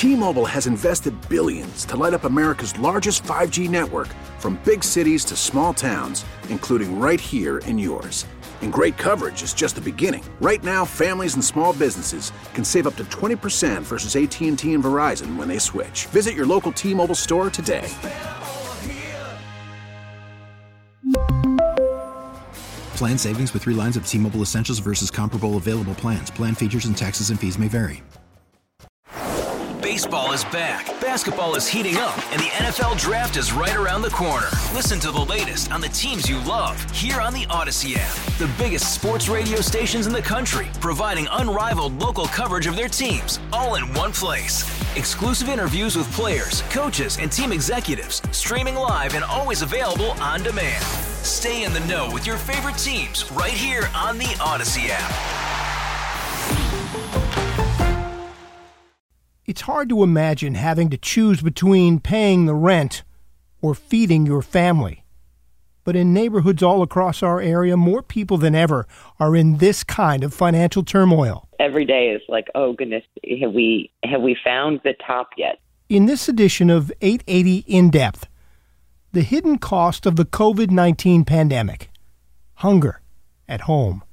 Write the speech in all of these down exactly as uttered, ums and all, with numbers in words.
T-Mobile has invested billions to light up America's largest five G network, from big cities to small towns, including right here in yours. And great coverage is just the beginning. Right now, families and small businesses can save up to twenty percent versus A T and T and Verizon when they switch. Visit your local T-Mobile store today. Plan savings with three lines of T-Mobile Essentials versus comparable available plans. Plan features and taxes and fees may vary. Baseball is back, basketball is heating up, and the N F L Draft is right around the corner. Listen to the latest on the teams you love here on the Odyssey app. The biggest sports radio stations in the country, providing unrivaled local coverage of their teams, all in one place. Exclusive interviews with players, coaches, and team executives, streaming live and always available on demand. Stay in the know with your favorite teams right here on the Odyssey app. It's hard to imagine having to choose between paying the rent or feeding your family. But in neighborhoods all across our area, more people than ever are in this kind of financial turmoil. Every day is like, oh goodness, have we have we found the top yet? In this edition of eight eighty In Depth, the hidden cost of the covid nineteen pandemic, hunger at home.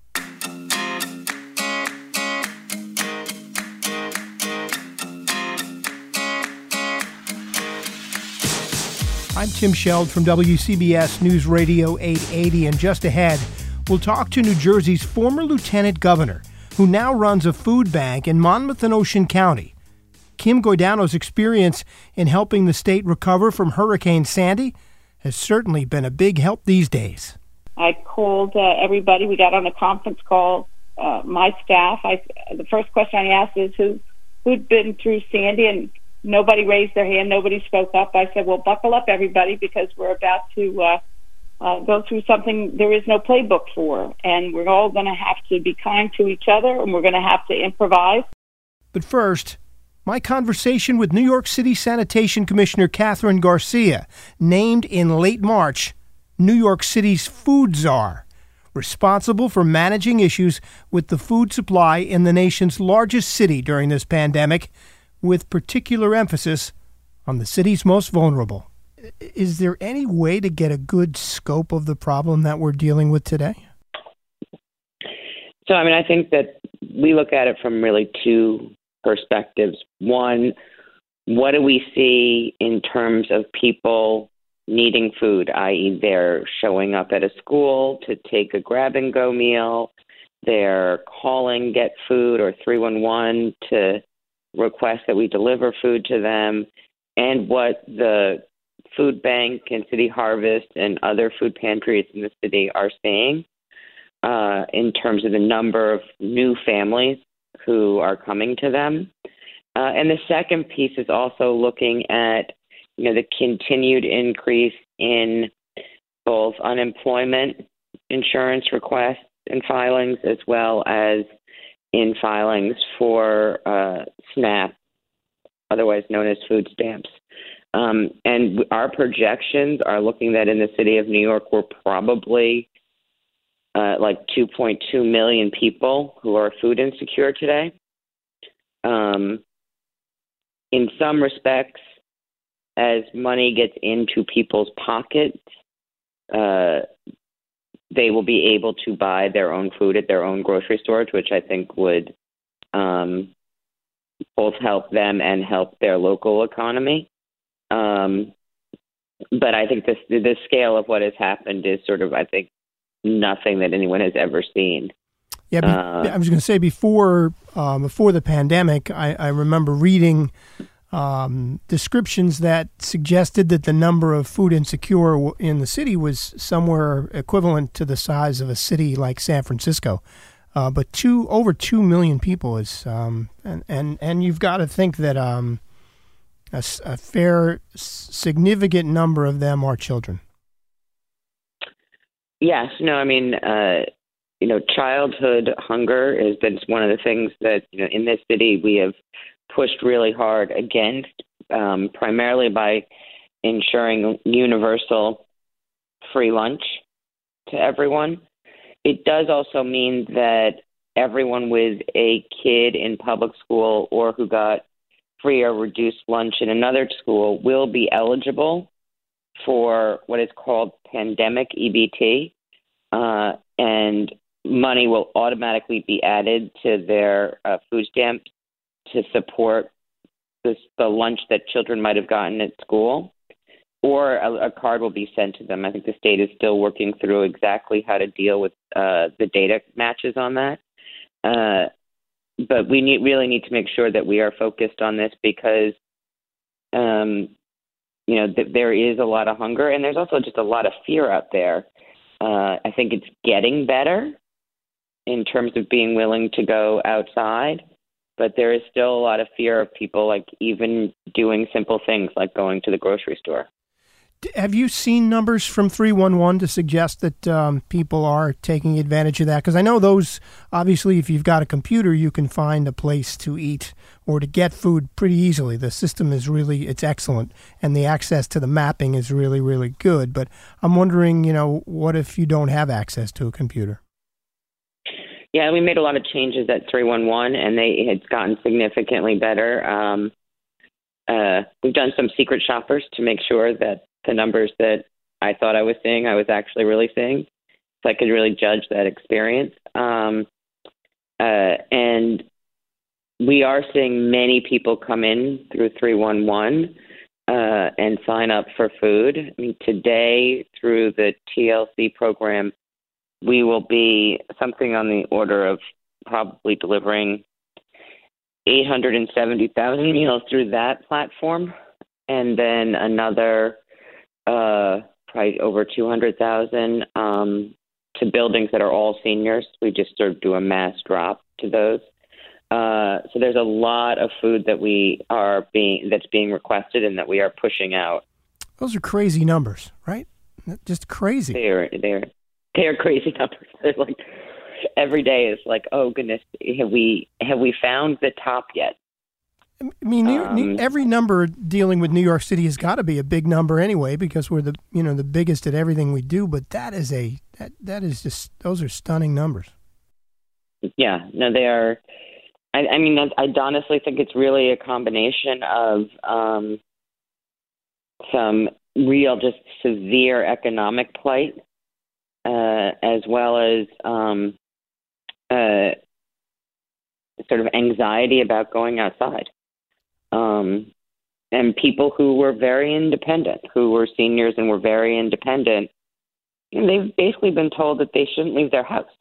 I'm Tim Sheld from W C B S News Radio eight eighty, and just ahead, we'll talk to New Jersey's former lieutenant governor, who now runs a food bank in Monmouth and Ocean County. Kim Goydano's experience in helping the state recover from Hurricane Sandy has certainly been a big help these days. I called uh, everybody. We got on a conference call, uh, my staff. I, the first question I asked is who, who'd been through Sandy, and nobody raised their hand. Nobody spoke up. I said, well, buckle up, everybody, because we're about to uh, uh, go through something there is no playbook for, and we're all going to have to be kind to each other, and we're going to have to improvise. But first, my conversation with New York City Sanitation Commissioner Catherine Garcia, named in late March New York City's food czar, responsible for managing issues with the food supply in the nation's largest city during this pandemic, with particular emphasis on the city's most vulnerable. Is there any way to get a good scope of the problem that we're dealing with today? So, I mean, I think that we look at it from really two perspectives. One, what do we see in terms of people needing food, that is they're showing up at a school to take a grab-and-go meal, they're calling Get Food or three one one to request that we deliver food to them, and what the food bank and City Harvest and other food pantries in the city are seeing uh, in terms of the number of new families who are coming to them. Uh, and the second piece is also looking at, you know, the continued increase in both unemployment insurance requests and filings, as well as in filings for uh, SNAP, otherwise known as food stamps. Um, and our projections are looking that in the city of New York, we're probably uh, like two point two million people who are food insecure today. Um, in some respects, as money gets into people's pockets, uh, they will be able to buy their own food at their own grocery stores, which I think would um, both help them and help their local economy. Um, but I think this, the scale of what has happened is sort of, I think, nothing that anyone has ever seen. Yeah, be, uh, I was going to say before um, before the pandemic, I, I remember reading Um, descriptions that suggested that the number of food insecure in the city was somewhere equivalent to the size of a city like San Francisco. Uh, but two over two million people is, um, and, and, and you've got to think that um, a, a fair, significant number of them are children. Yes, no, I mean, uh, you know, childhood hunger has been one of the things that, you know, in this city we have pushed really hard against, um, primarily by ensuring universal free lunch to everyone. It does also mean that everyone with a kid in public school or who got free or reduced lunch in another school will be eligible for what is called pandemic E B T, uh, and money will automatically be added to their uh, food stamps to support this, the lunch that children might have gotten at school, or a, a card will be sent to them. I think the state is still working through exactly how to deal with uh, the data matches on that. Uh, but we need, really need to make sure that we are focused on this because, um, you know, th- there is a lot of hunger, and there's also just a lot of fear out there. Uh, I think it's getting better in terms of being willing to go outside, but there is still a lot of fear of people, like even doing simple things like going to the grocery store. Have you seen numbers from three one one to suggest that um, people are taking advantage of that? Because I know those, obviously, if you've got a computer, you can find a place to eat or to get food pretty easily. The system is really, it's excellent, and the access to the mapping is really, really good. But I'm wondering, you know, what if you don't have access to a computer? Yeah, we made a lot of changes at three one one, and they it's gotten significantly better. Um, uh, we've done some secret shoppers to make sure that the numbers that I thought I was seeing, I was actually really seeing, so I could really judge that experience. Um, uh, and we are seeing many people come in through three one one uh, and sign up for food. I mean, today, through the T L C program, we will be something on the order of probably delivering eight hundred seventy thousand meals through that platform, and then another uh, probably over two hundred thousand um, to buildings that are all seniors. We just sort of do a mass drop to those. Uh, so there's a lot of food that we are being that's being requested and that we are pushing out. Those are crazy numbers, right? Just crazy. They're they're they're crazy numbers. They're like every day is like, oh goodness, have we have we found the top yet? I mean, New, um, New, every number dealing with New York City has got to be a big number anyway, because we're the you know the biggest at everything we do. But that is a that that is just those are stunning numbers. Yeah, no, they are. I, I mean, I, I honestly think it's really a combination of um, some real, just severe economic plight, uh, as well as um, uh, sort of anxiety about going outside. Um, and people who were very independent, who were seniors and were very independent, you know, they've basically been told that they shouldn't leave their house.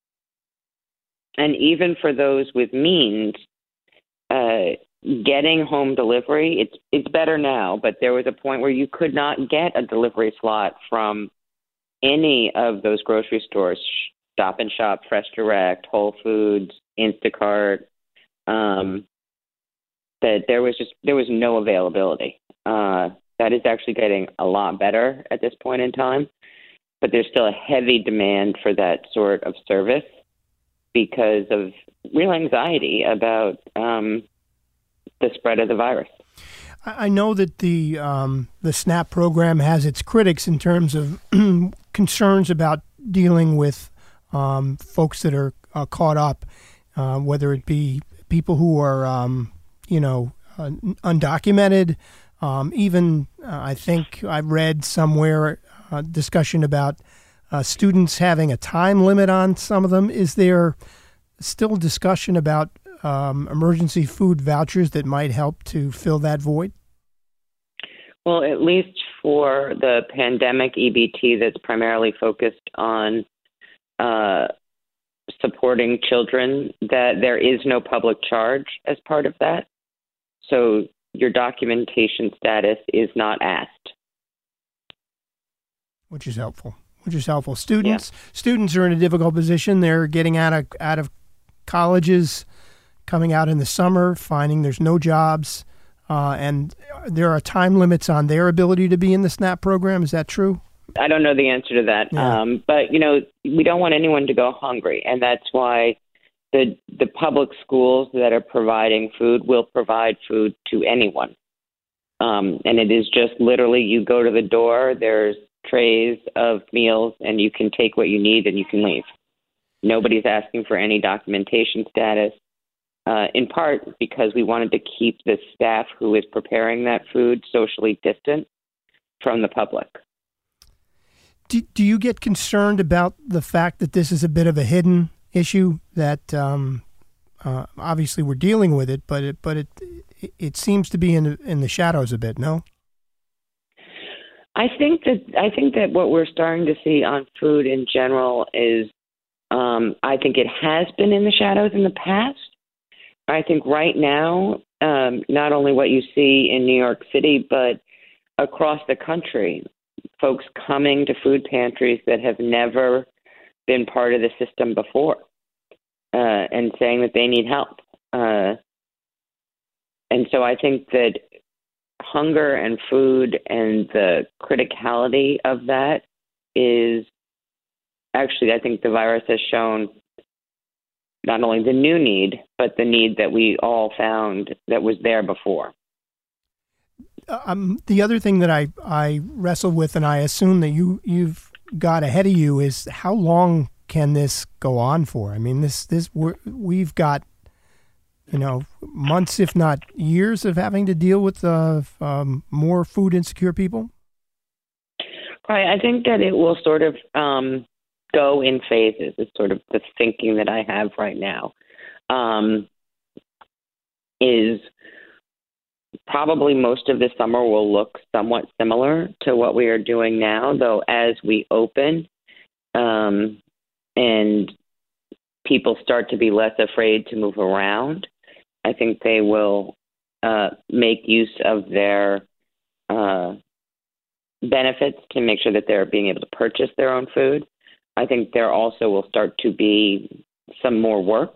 And even for those with means, uh, getting home delivery, it's it's better now, but there was a point where you could not get a delivery slot from any of those grocery stores, Stop and Shop, Fresh Direct, Whole Foods, Instacart, um, that there was just there was no availability. Uh, that is actually getting a lot better at this point in time, but there's still a heavy demand for that sort of service because of real anxiety about um, the spread of the virus. I know that the um, the SNAP program has its critics in terms of concerns about dealing with um, folks that are uh, caught up, uh, whether it be people who are, um, you know, uh, undocumented. Um, even uh, I think I read somewhere a discussion about uh, students having a time limit on some of them. Is there still discussion about um, emergency food vouchers that might help to fill that void? Well, at least for the pandemic E B T that's primarily focused on uh, supporting children, that there is no public charge as part of that. So your documentation status is not asked. Which is helpful. Which is helpful. Students yeah. students are in a difficult position. They're getting out of out of colleges, coming out in the summer, finding there's no jobs, uh, and there are time limits on their ability to be in the SNAP program. Is that true? I don't know the answer to that. Yeah. Um, but, you know, we don't want anyone to go hungry, and that's why the the public schools that are providing food will provide food to anyone. Um, and it is just literally you go to the door, there's trays of meals, and you can take what you need and you can leave. Nobody's asking for any documentation status. uh, in part because we wanted to keep the staff who is preparing that food socially distant from the public. Do, do you get concerned about the fact that this is a bit of a hidden issue, that um, uh, obviously we're dealing with it, but it, but it it seems to be in the, in the shadows a bit, no? I think that I think that what we're starting to see on food in general is, um, I think it has been in the shadows in the past. I think right now, um, not only what you see in New York City, but across the country, folks coming to food pantries that have never been part of the system before, uh, and saying that they need help. Uh, and so I think that hunger and food and the criticality of that is actually, I think the virus has shown not only the new need, but the need that we all found that was there before. Um, the other thing that I, I wrestle with, and I assume that you, you've got ahead of you, is how long can this go on for? I mean, this this we're, we've got, you know, months, if not years, of having to deal with uh, um, more food insecure people? Right. I think that it will sort of um, go in phases. It's sort of the thinking that I have right now. Um, is probably most of the summer will look somewhat similar to what we are doing now, though as we open um, and people start to be less afraid to move around, I think they will uh, make use of their uh, benefits to make sure that they're being able to purchase their own food. I think there also will start to be some more work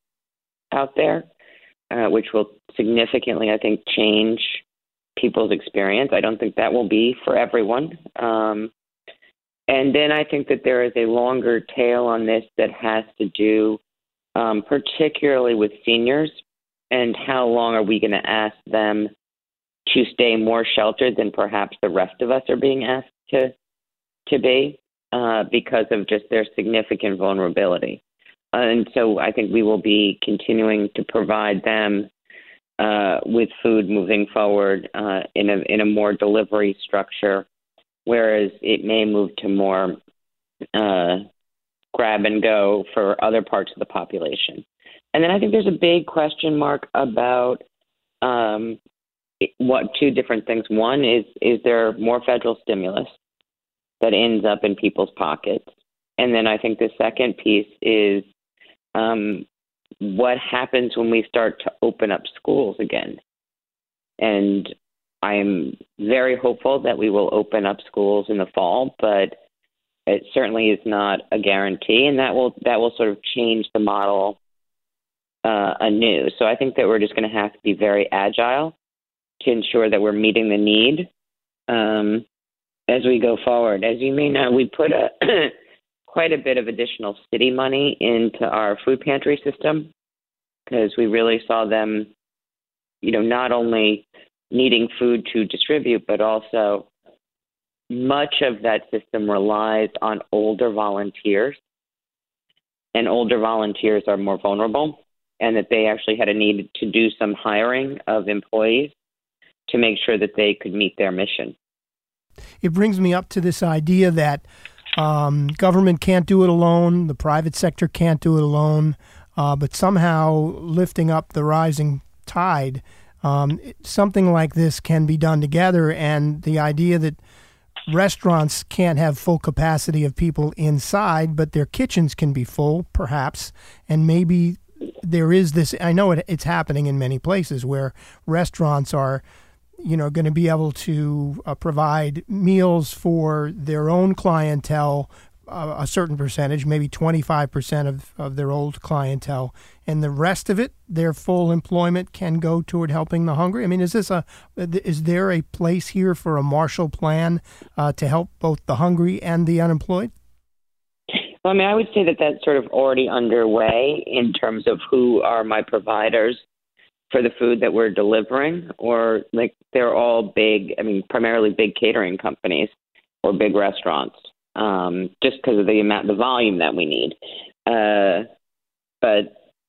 out there, uh, which will significantly, I think, change people's experience. I don't think that will be for everyone. Um, and then I think that there is a longer tail on this that has to do um, particularly with seniors, and how long are we going to ask them to stay more sheltered than perhaps the rest of us are being asked to to be uh, because of just their significant vulnerability. Uh, and so I think we will be continuing to provide them uh, with food moving forward uh, in a in a more delivery structure, whereas it may move to more uh, grab and go for other parts of the population. And then I think there's a big question mark about um, what two different things. One is, is there more federal stimulus that ends up in people's pockets? And then I think the second piece is um, what happens when we start to open up schools again? And I'm very hopeful that we will open up schools in the fall, but it certainly is not a guarantee, and that will that will sort of change the model uh, anew. So I think that we're just going to have to be very agile to ensure that we're meeting the need um, as we go forward. As you may know, we put a quite a bit of additional city money into our food pantry system because we really saw them, you know, not only needing food to distribute, but also much of that system relies on older volunteers, and older volunteers are more vulnerable, and that they actually had a need to do some hiring of employees to make sure that they could meet their mission. It brings me up to this idea that um, government can't do it alone, the private sector can't do it alone, uh, but somehow lifting up the rising tide, um, something like this can be done together, and the idea that restaurants can't have full capacity of people inside, but their kitchens can be full, perhaps, and maybe there is this, I know it, it's happening in many places where restaurants are, you know, going to be able to uh, provide meals for their own clientele, uh, a certain percentage, maybe twenty-five percent of, of their old clientele, and the rest of it, their full employment can go toward helping the hungry. I mean, is this a, is there a place here for a Marshall Plan uh, to help both the hungry and the unemployed? Well, I mean, I would say that that's sort of already underway in terms of who are my providers for the food that we're delivering, or like they're all big, I mean, primarily big catering companies or big restaurants, um, just because of the amount, the volume that we need. Uh, but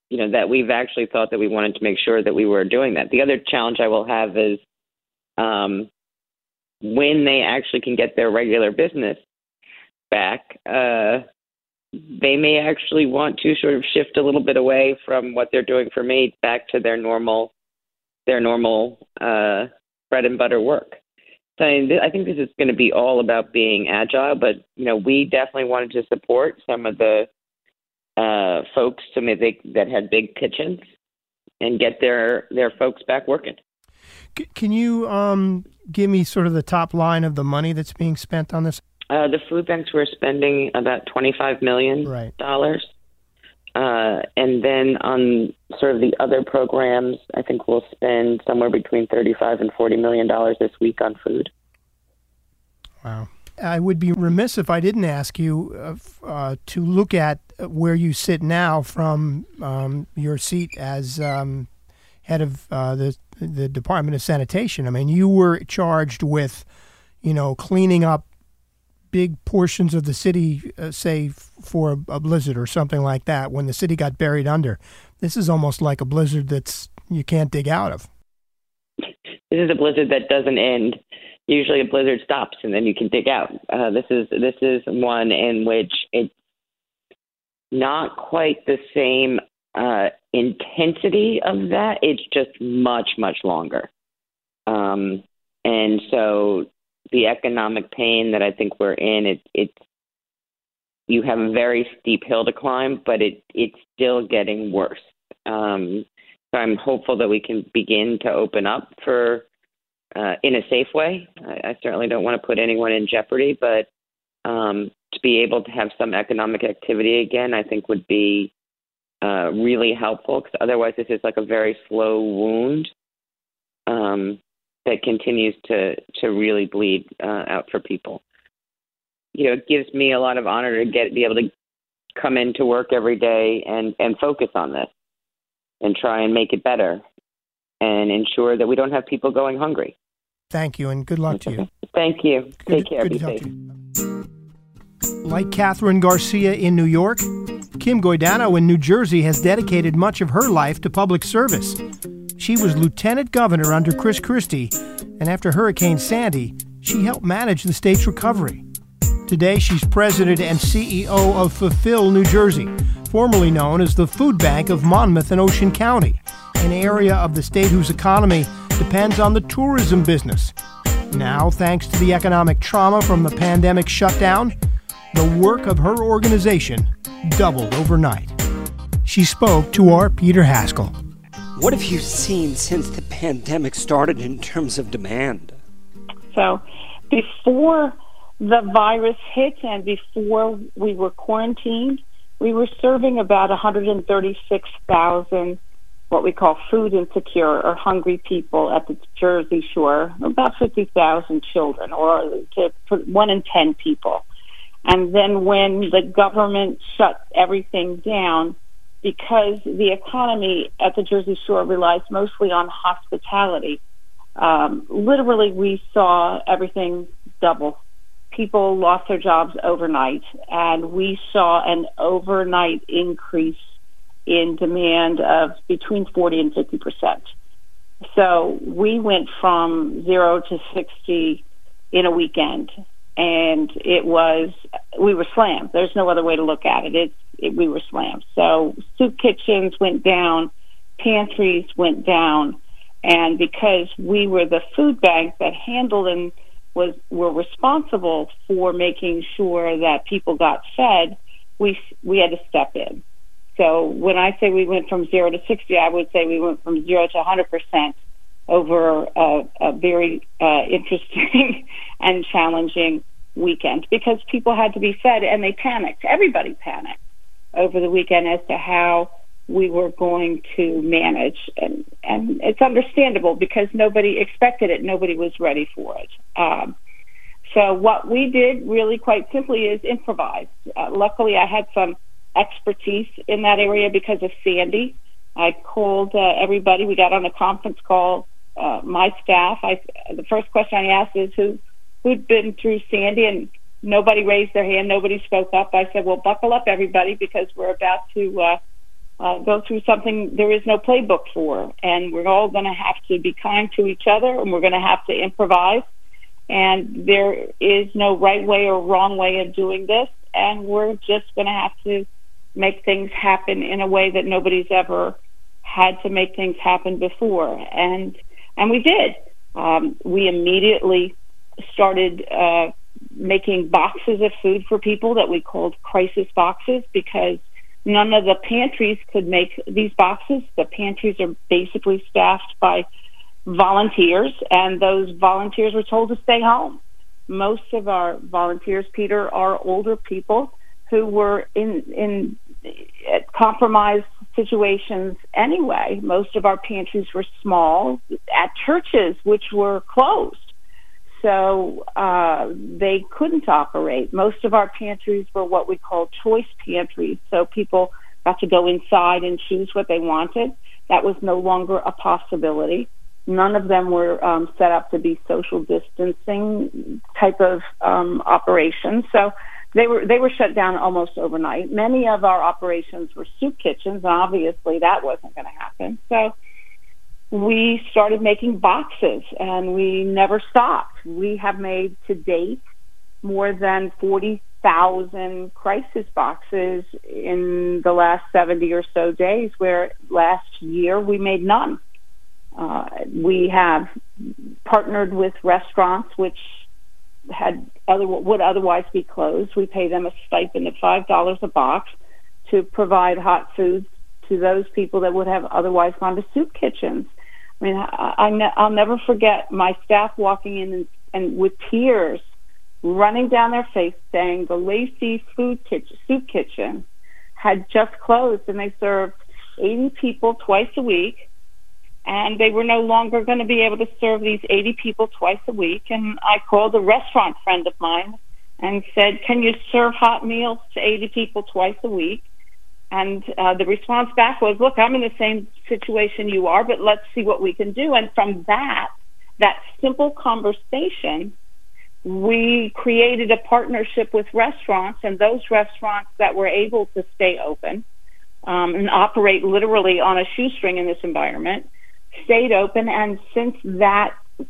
you know, that we've actually thought that we wanted to make sure that we were doing that. The other challenge I will have is um, when they actually can get their regular business back, uh, they may actually want to sort of shift a little bit away from what they're doing for me back to their normal, their normal uh, bread and butter work. So I think this is going to be all about being agile, but, you know, we definitely wanted to support some of the uh, folks some of the, that had big kitchens and get their, their folks back working. Can you um, give me sort of the top line of the money that's being spent on this? Uh, the food banks were spending about twenty-five million dollars. Right. Uh, and then on sort of the other programs, I think we'll spend somewhere between thirty-five and forty million dollars this week on food. Wow. I would be remiss if I didn't ask you uh, uh, to look at where you sit now from um, your seat as um, head of uh, the the Department of Sanitation. I mean, you were charged with, you know, cleaning up big portions of the city, uh, say, for a, a blizzard or something like that, when the city got buried under. This is almost like a blizzard that's you can't dig out of. This is a blizzard that doesn't end. Usually a blizzard stops and then you can dig out. Uh, this is this is one in which it's not quite the same uh, intensity of that. It's just much, much longer. Um, and so the economic pain that I think we're in, it, it's you have a very steep hill to climb, but it it's still getting worse. Um, so I'm hopeful that we can begin to open up for uh, in a safe way. I, I certainly don't want to put anyone in jeopardy, but um, to be able to have some economic activity again, I think would be uh, really helpful, because otherwise this is like a very slow wound Um, that continues to, to really bleed uh, out for people. You know, it gives me a lot of honor to get be able to come into work every day and, and focus on this and try and make it better and ensure that we don't have people going hungry. Thank you, and good luck to you. Thank you. Good, Take care. Good Be to talk safe. to you. Like Catherine Garcia in New York, Kim Goidano in New Jersey has dedicated much of her life to public service. She was lieutenant governor under Chris Christie, and after Hurricane Sandy, she helped manage the state's recovery. Today, she's president and C E O of Fulfill New Jersey, formerly known as the Food Bank of Monmouth and Ocean County, an area of the state whose economy depends on the tourism business. Now, thanks to the economic trauma from the pandemic shutdown, the work of her organization doubled overnight. She spoke to our Peter Haskell. What have you seen since the pandemic started in terms of demand? So before the virus hit and before we were quarantined, we were serving about one hundred thirty-six thousand what we call food insecure or hungry people at the Jersey Shore, about fifty thousand children, or to one in ten people. And then when the government shut everything down, because the economy at the Jersey Shore relies mostly on hospitality, um, literally we saw everything double. People lost their jobs overnight, and we saw an overnight increase in demand of between forty and fifty percent. So we went from zero to sixty in a weekend, and it was, we were slammed. There's no other way to look at it. It's, it we were slammed. So soup kitchens went down, pantries went down, and because we were the food bank that handled and was were responsible for making sure that people got fed, we we had to step in. So when I say we went from zero to sixty, I would say we went from zero to one hundred percent over a, a very uh, interesting and challenging weekend, because people had to be fed, and they panicked. Everybody panicked over the weekend as to how we were going to manage. And, and it's understandable, because nobody expected it. Nobody was ready for it. Um, so what we did really quite simply is improvise. Uh, luckily, I had some expertise in that area because of Sandy. I called uh, everybody. We got on a conference call, uh, my staff. I, the first question I asked is who, who'd been through Sandy, and nobody raised their hand. Nobody spoke up. I said, well, buckle up, everybody, because we're about to uh, uh, go through something there is no playbook for, and we're all going to have to be kind to each other, and we're going to have to improvise. And there is no right way or wrong way of doing this, and we're just going to have to make things happen in a way that nobody's ever had to make things happen before. And and we did. Um, we immediately started uh, making boxes of food for people that we called crisis boxes, because none of the pantries could make these boxes. The pantries are basically staffed by volunteers, and those volunteers were told to stay home. Most of our volunteers, Peter, are older people who were in in compromised situations anyway. Most of our pantries were small at churches, which were closed, so uh, they couldn't operate. Most of our pantries were what we call choice pantries, so people got to go inside and choose what they wanted. That was no longer a possibility. None of them were um, set up to be social distancing type of um, operations. So they were they were shut down almost overnight. Many of our operations were soup kitchens, and obviously that wasn't going to happen. So we started making boxes, and we never stopped. We have made to date more than forty thousand crisis boxes in the last seventy or so days, where last year we made none. Uh, we have partnered with restaurants which had other, would otherwise be closed. We pay them a stipend of five dollars a box to provide hot foods to those people that would have otherwise gone to soup kitchens. I mean, I, I ne- I'll never forget my staff walking in and, and with tears running down their face saying the Lacey Food Kitchen, Soup Kitchen had just closed, and they served eighty people twice a week. And they were no longer going to be able to serve these eighty people twice a week. And I called a restaurant friend of mine and said, can you serve hot meals to eighty people twice a week? And uh, the response back was, look, I'm in the same situation you are, but let's see what we can do. And from that, that simple conversation, we created a partnership with restaurants, and those restaurants that were able to stay open um, and operate literally on a shoestring in this environment stayed open. And since that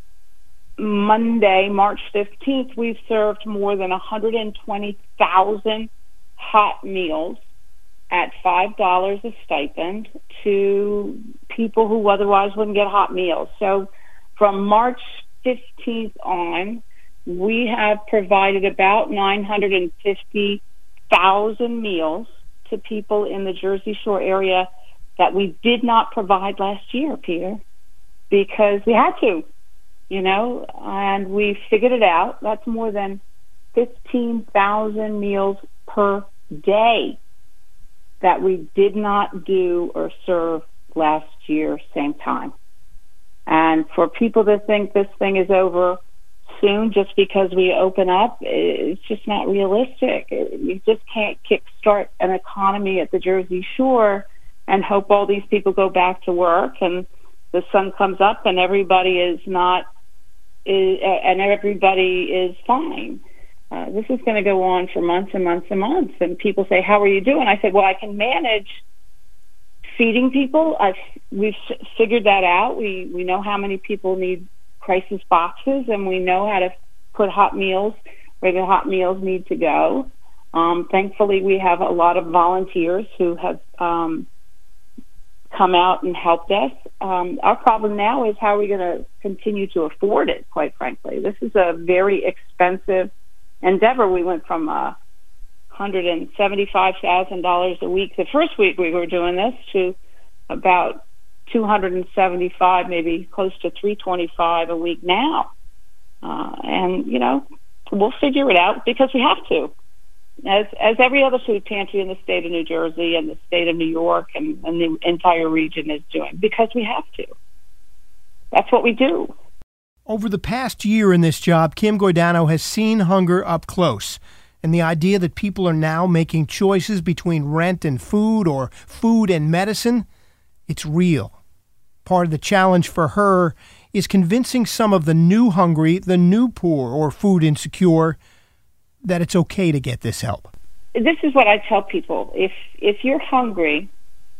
Monday, March fifteenth, we've served more than one hundred twenty thousand hot meals at five dollars a stipend to people who otherwise wouldn't get hot meals. So from March fifteenth on, we have provided about nine hundred fifty thousand meals to people in the Jersey Shore area that we did not provide last year, Peter, because we had to, you know, and we figured it out. That's more than fifteen thousand meals per day that we did not do or serve last year, same time. And for people to think this thing is over soon just because we open up, it's just not realistic. You just can't kickstart an economy at the Jersey Shore and hope all these people go back to work and the sun comes up and everybody is not, is, and everybody is fine. Uh, this is going to go on for months and months and months. And people say, how are you doing? I said, well, I can manage feeding people. I've, we've figured that out. We, we know how many people need crisis boxes, and we know how to put hot meals where the hot meals need to go. Um, thankfully, we have a lot of volunteers who have um, come out and helped us. Um, our problem now is how are we going to continue to afford it, quite frankly. This is a very expensive endeavor. We went from uh, one hundred seventy-five thousand dollars a week the first week we were doing this to about two hundred seventy-five, maybe close to three hundred twenty-five a week now. Uh, and, you know, we'll figure it out because we have to. As as every other food pantry in the state of New Jersey and the state of New York and, and the entire region is doing, because we have to. That's what we do. Over the past year in this job, Kim Guadagno has seen hunger up close. And the idea that people are now making choices between rent and food or food and medicine, it's real. Part of the challenge for her is convincing some of the new hungry, the new poor or food insecure, that it's okay to get this help. This is what I tell people. If if you're hungry,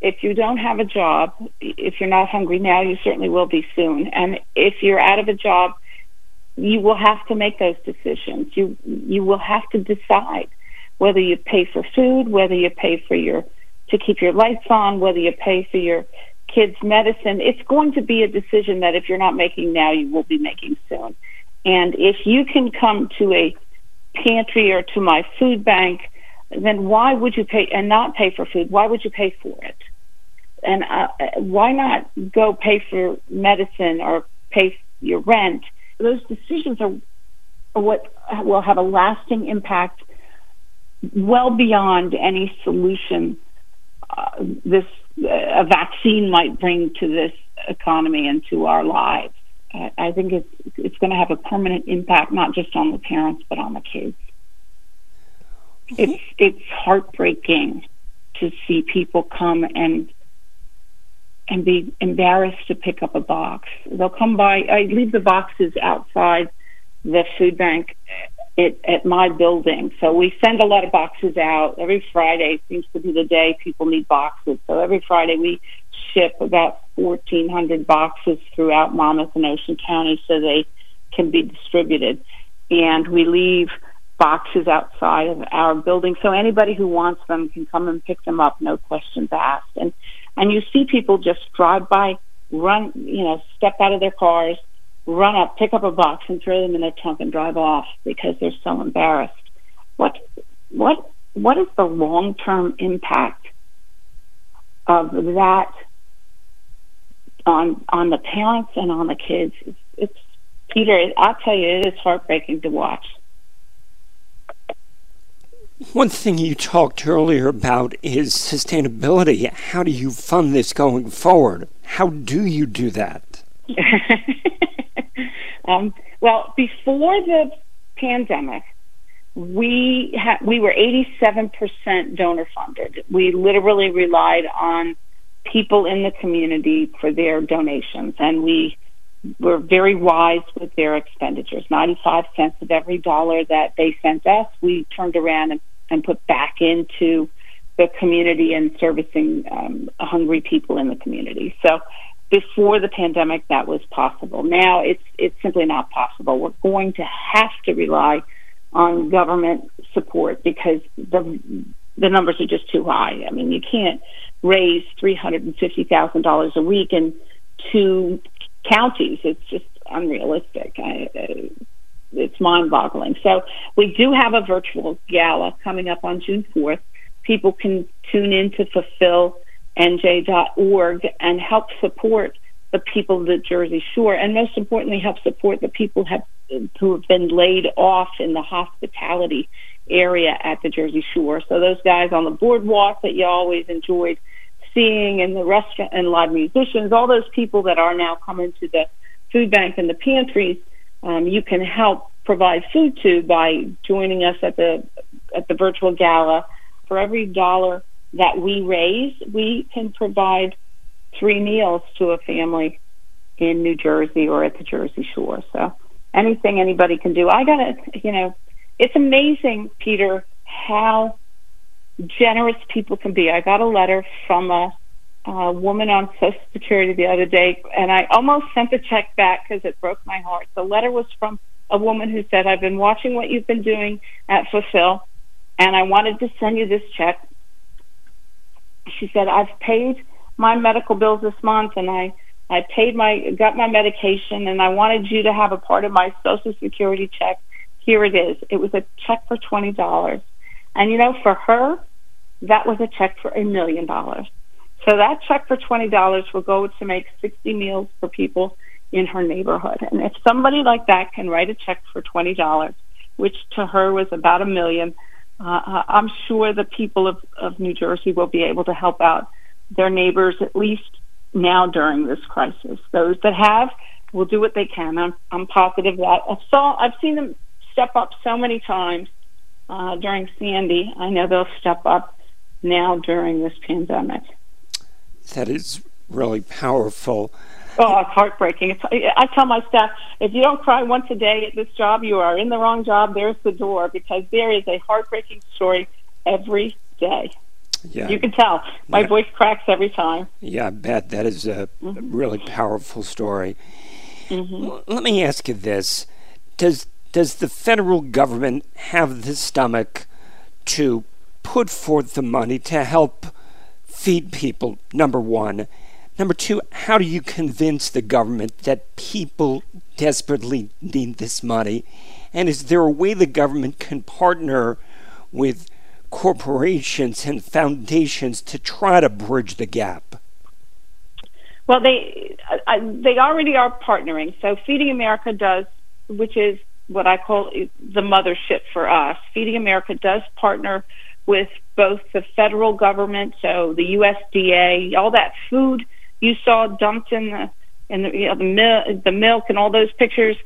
if you don't have a job, if you're not hungry now, you certainly will be soon. And if you're out of a job, you will have to make those decisions. You you will have to decide whether you pay for food, whether you pay for your to keep your lights on, whether you pay for your kids' medicine. It's going to be a decision that if you're not making now, you will be making soon. And if you can come to a pantry or to my food bank, then why would you pay and not pay for food? Why would you pay for it? And uh, why not go pay for medicine or pay your rent? Those decisions are, are what will have a lasting impact well beyond any solution uh, this uh, a vaccine might bring to this economy and to our lives. I, I think it's it's going to have a permanent impact, not just on the parents but on the kids. It's it's heartbreaking to see people come and and be embarrassed to pick up a box. They'll come by. I leave the boxes outside the food bank at, at my building. So we send a lot of boxes out. Every Friday seems to be the day people need boxes. So every Friday we ship about fourteen hundred boxes throughout Monmouth and Ocean County so they can be distributed. And we leave boxes outside of our building so anybody who wants them can come and pick them up, no questions asked. And and you see people just drive by, run, you know, step out of their cars, run up, pick up a box and throw them in their trunk and drive off because they're so embarrassed. What what what is the long-term impact of that on on the parents and on the kids? It's, it's Peter, I'll tell you, it is heartbreaking to watch. One thing you talked earlier about is sustainability. How do you fund this going forward? How do you do that? um, well, before the pandemic, we ha- we were eighty-seven percent donor funded. We literally relied on people in the community for their donations, and we were very wise with their expenditures. ninety-five cents of every dollar that they sent us, we turned around and, and put back into the community and servicing um, hungry people in the community. So before the pandemic, that was possible. Now it's it's simply not possible. We're going to have to rely on government support because the the numbers are just too high. I mean, you can't raise three hundred fifty thousand dollars a week in two counties. It's just unrealistic. I, uh, it's mind-boggling. So we do have a virtual gala coming up on June fourth. People can tune in to fulfill N J dot org and help support the people of the Jersey Shore, and most importantly, help support the people have, who have been laid off in the hospitality area at the Jersey Shore. So those guys on the boardwalk that you always enjoyed seeing, and the restaurant and live musicians, all those people that are now coming to the food bank and the pantries, um, you can help provide food to by joining us at the at the virtual gala. For every dollar that we raise, we can provide three meals to a family in New Jersey or at the Jersey Shore. So anything anybody can do. I gotta, you know, it's amazing, Peter, how generous people can be. I got a letter from a, a woman on Social Security the other day, and I almost sent the check back because it broke my heart. The letter was from a woman who said, I've been watching what you've been doing at Fulfill, and I wanted to send you this check. She said, I've paid my medical bills this month, and I, I paid my got my medication, and I wanted you to have a part of my Social Security check. Here it is. It was a check for twenty dollars. And, you know, for her, that was a check for a million dollars. So that check for twenty dollars will go to make sixty meals for people in her neighborhood. And if somebody like that can write a check for twenty dollars, which to her was about a million, uh, I'm sure the people of, of New Jersey will be able to help out their neighbors, at least now during this crisis. Those that have will do what they can. I'm, I'm positive that. I saw, I've seen them step up so many times uh, during Sandy. I know they'll step up now during this pandemic. That is really powerful. Oh, it's heartbreaking. It's, I tell my staff, if you don't cry once a day at this job, you are in the wrong job. There's the door, because there is a heartbreaking story every day. Yeah. You can tell. My yeah. voice cracks every time. Yeah, I bet. That is a mm-hmm. really powerful story. Mm-hmm. Let me ask you this. Does does the federal government have the stomach to put forth the money to help feed people, number one? Number two, how do you convince the government that people desperately need this money? And is there a way the government can partner with corporations and foundations to try to bridge the gap? Well, they uh, they already are partnering. So Feeding America does, which is what I call the mothership for us. Feeding America does partner with both the federal government, so the U S D A, all that food you saw dumped in the in the, you know, the, mil- the milk and all those pictures.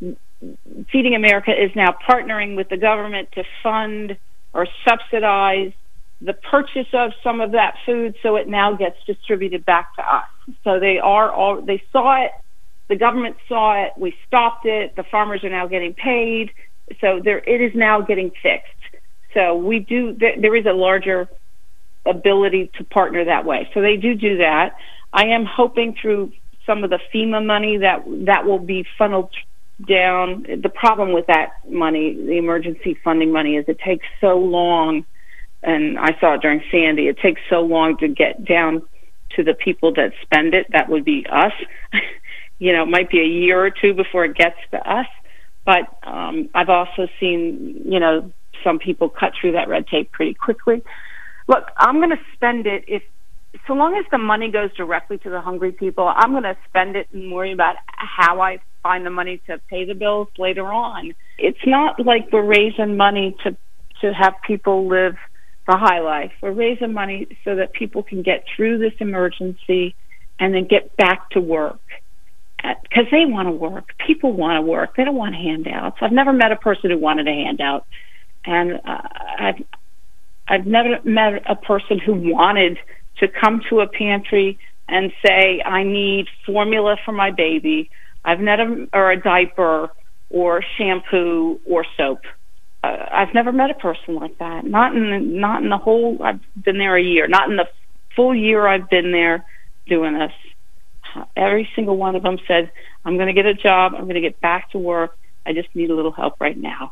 Feeding America is now partnering with the government to fund or subsidize the purchase of some of that food, so it now gets distributed back to us. So they are all they saw it. The government saw it. We stopped it. The farmers are now getting paid. So there, it is now getting fixed. So we do. There, there is a larger ability to partner that way. So they do do that. I am hoping through some of the FEMA money that that will be funneled down. The problem with that money, the emergency funding money, is it takes so long. And I saw it during Sandy. It takes so long to get down to the people that spend it. That would be us. You know, it might be a year or two before it gets to us. But um, I've also seen, you know, some people cut through that red tape pretty quickly. Look, I'm going to spend it if, so long as the money goes directly to the hungry people, I'm going to spend it and worry about how I find the money to pay the bills later on. It's not like we're raising money to to have people live the high life. We're raising money so that people can get through this emergency and then get back to work. Because they want to work. People want to work. They don't want handouts. I've never met a person who wanted a handout. And uh, I've, I've never met a person who wanted to come to a pantry and say, I need formula for my baby. I've never, or a diaper, or shampoo, or soap. Uh, I've never met a person like that. Not in the, not in the whole, I've been there a year. Not in the full year I've been there doing this. Every single one of them said, I'm going to get a job. I'm going to get back to work. I just need a little help right now.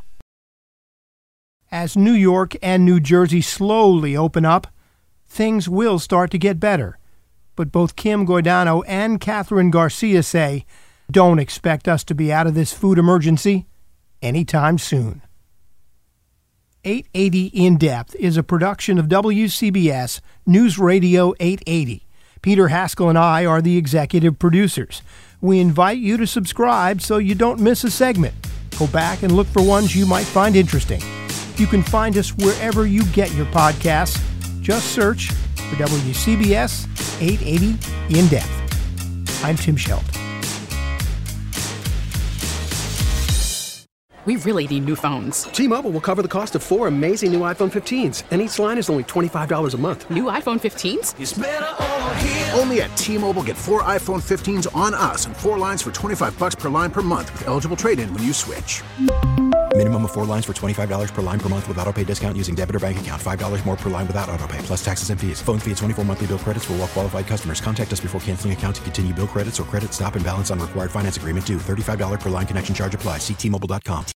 As New York and New Jersey slowly open up, things will start to get better. But both Kim Guadagno and Catherine Garcia say, don't expect us to be out of this food emergency anytime soon. eight eighty In Depth is a production of W C B S News Radio eight eighty. Peter Haskell and I are the executive producers. We invite you to subscribe so you don't miss a segment. Go back and look for ones you might find interesting. You can find us wherever you get your podcasts. Just search for W C B S eight eighty In Depth. I'm Tim Schelt. We really need new phones. T-Mobile will cover the cost of four amazing new iPhone fifteens, and each line is only twenty-five dollars a month. New iPhone fifteens? It's better over here. Only at T-Mobile, get four iPhone fifteens on us and four lines for twenty-five dollars per line per month with eligible trade-in when you switch. Minimum of four lines for twenty-five dollars per line per month with autopay discount using debit or bank account. five dollars more per line without autopay, plus taxes and fees. Phone fee at twenty-four monthly bill credits for well-qualified customers. Contact us before canceling account to continue bill credits or credit stop and balance on required finance agreement due. thirty-five dollars per line connection charge applies. See T Mobile dot com.